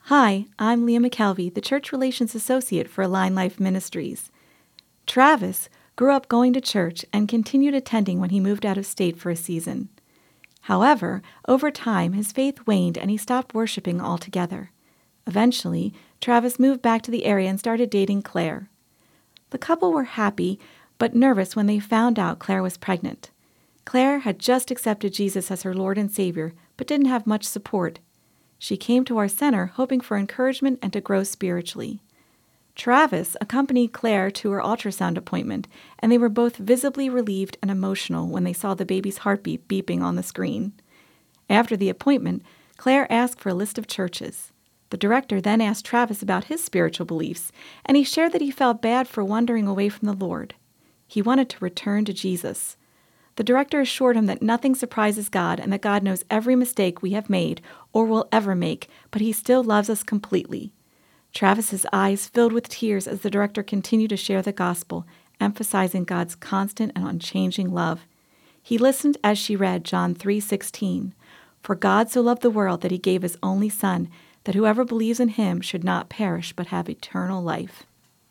Hi, I'm Leah McKelvey, the Church Relations Associate for Align Life Ministries. Travis grew up going to church and continued attending when he moved out of state for a season. However, over time, his faith waned and he stopped worshiping altogether. Eventually, Travis moved back to the area and started dating Claire. The couple were happy, but nervous when they found out Claire was pregnant. Claire had just accepted Jesus as her Lord and Savior, but didn't have much support. She came to our center hoping for encouragement and to grow spiritually. Travis accompanied Claire to her ultrasound appointment, and they were both visibly relieved and emotional when they saw the baby's heartbeat beeping on the screen. After the appointment, Claire asked for a list of churches. The director then asked Travis about his spiritual beliefs, and he shared that he felt bad for wandering away from the Lord. He wanted to return to Jesus. The director assured him that nothing surprises God and that God knows every mistake we have made or will ever make, but he still loves us completely. Travis's eyes filled with tears as the director continued to share the gospel, emphasizing God's constant and unchanging love. He listened as she read John 3:16, "For God so loved the world that he gave his only Son, that whoever believes in him should not perish but have eternal life."